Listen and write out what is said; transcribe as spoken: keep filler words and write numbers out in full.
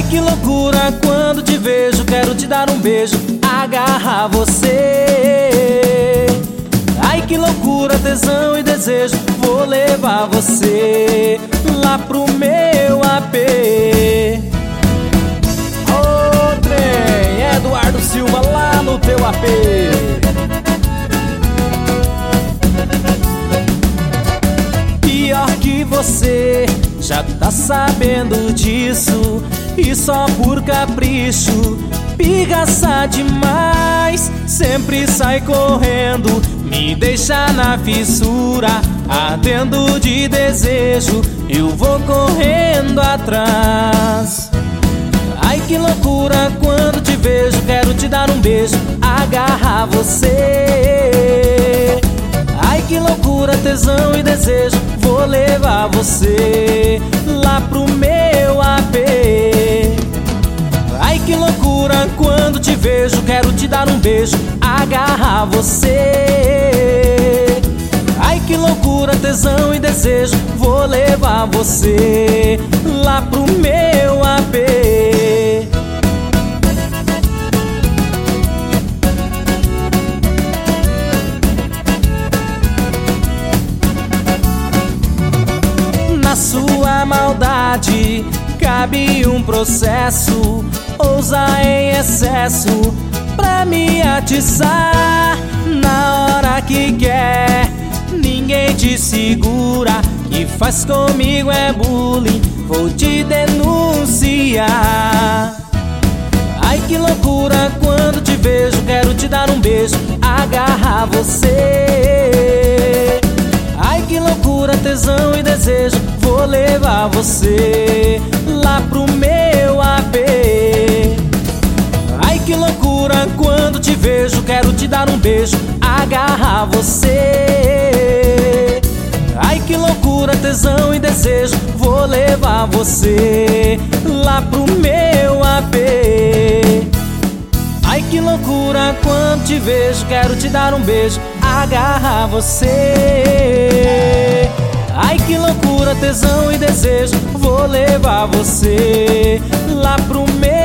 que loucura quando te vejo, quero te dar um beijo, agarrar você. Ai que loucura, tesão e desejo, vou levar você lá pro meu A P. Ô trem, Eduardo Silva lá no teu A P. Pior que você, já tá sabendo disso, e só por capricho, pirraça demais, sempre sai correndo, me deixa na fissura, ardendo de desejo, eu vou correndo atrás. Ai que loucura quando te vejo, quero te dar um beijo, agarrar você. Ai que loucura, tesão e desejo, vou levar você lá pro meu A P. Ai que loucura quando te vejo, quero te dar um beijo, agarrar você. Ai que loucura, tesão e desejo, vou levar você lá pro meu A P. Na sua maldade cabe um processo, ousa em excesso pra me atiçar. Na hora que quer, ninguém te segura, que faz comigo é bullying, vou te denunciar. Ai que loucura quando te vejo, quero te dar um beijo, agarrar você. Ai que loucura, tesão e desejo, vou levar você lá pro meu A P. Ai que loucura quando te vejo, quero te dar um beijo, agarrar você. Ai que loucura, tesão e desejo, vou levar você lá pro meu A P. Ai que loucura quando te vejo, quero te dar um beijo, agarrar você. Ai que loucura, tesão e desejo, vou levar você lá pro meu